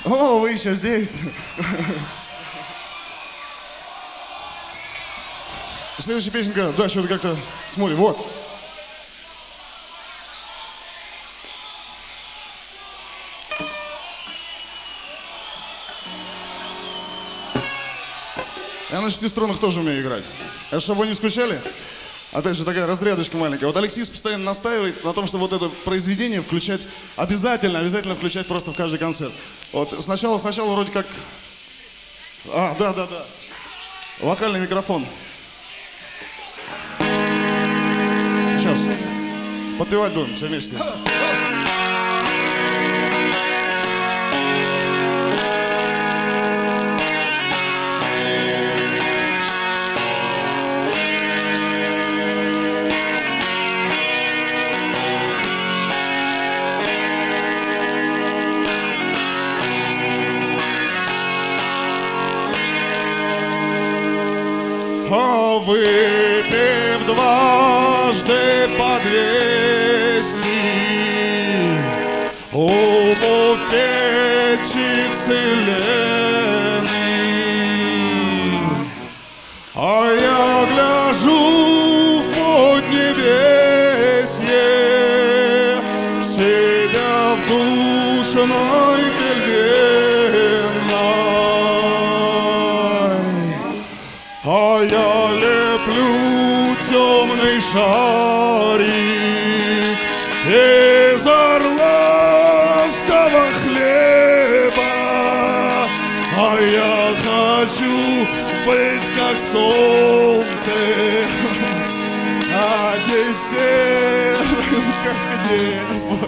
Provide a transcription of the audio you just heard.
О, вы еще здесь. Следующая песенка, да, что-то как-то смотрим, вот. Я на 6 струнах тоже умею играть. Это чтобы вы не скучали. Опять же, такая разрядочка маленькая. Вот Алексис постоянно настаивает на том, что вот это произведение включать обязательно включать просто в каждый концерт. Вот сначала вроде как... да. Вокальный микрофон. Сейчас. Подпевать будем все вместе. А выпив дважды по 200 у буфетчицы Лены, а я гляжу в поднебесье, сидя в душной пельменной. А я леплю темный шарик из орловского хлеба, а я хочу быть как солнце, а не серым, как небо.